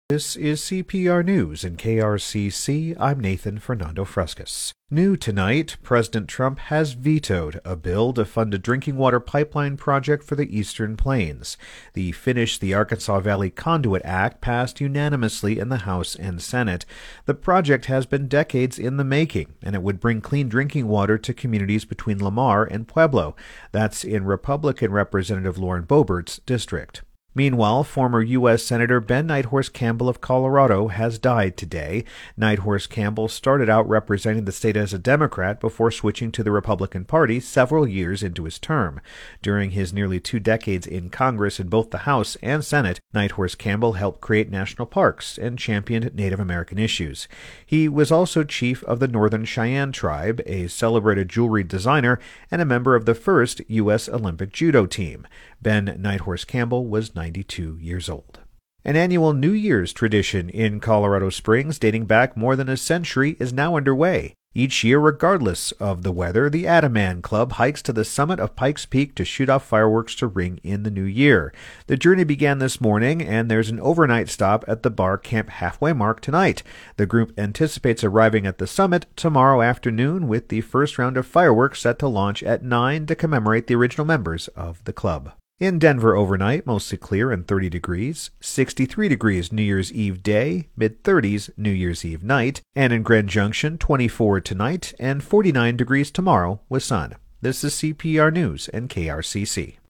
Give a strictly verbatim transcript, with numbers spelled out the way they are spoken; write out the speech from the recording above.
This is C P R News in K R C C. I'm Nathan Fernando Frescas. New tonight, President Trump has vetoed a bill to fund a drinking water pipeline project for the Eastern Plains. The Finish the Arkansas Valley Conduit Act passed unanimously in the House and Senate. The project has been decades in the making, and it would bring clean drinking water to communities between Lamar and Pueblo. That's in Republican Representative Lauren Boebert's district. Meanwhile, former U S Senator Ben Nighthorse Campbell of Colorado has died today. Nighthorse Campbell started out representing the state as a Democrat before switching to the Republican Party several years into his term. During his nearly two decades in Congress in both the House and Senate, Nighthorse Campbell helped create national parks and championed Native American issues. He was also chief of the Northern Cheyenne Tribe, a celebrated jewelry designer, and a member of the first U S Olympic judo team. Ben Nighthorse Campbell was ninety-two years old. An annual New Year's tradition in Colorado Springs dating back more than a century is now underway. Each year, regardless of the weather, the Ataman Club hikes to the summit of Pikes Peak to shoot off fireworks to ring in the new year. The journey began this morning, and there's an overnight stop at the Bar Camp halfway mark tonight. The group anticipates arriving at the summit tomorrow afternoon, with the first round of fireworks set to launch at nine to commemorate the original members of the club. In Denver overnight, mostly clear and thirty degrees, sixty-three degrees New Year's Eve day, mid-thirties New Year's Eve night, and in Grand Junction, twenty-four tonight and forty-nine degrees tomorrow with sun. This is C P R News and K R C C.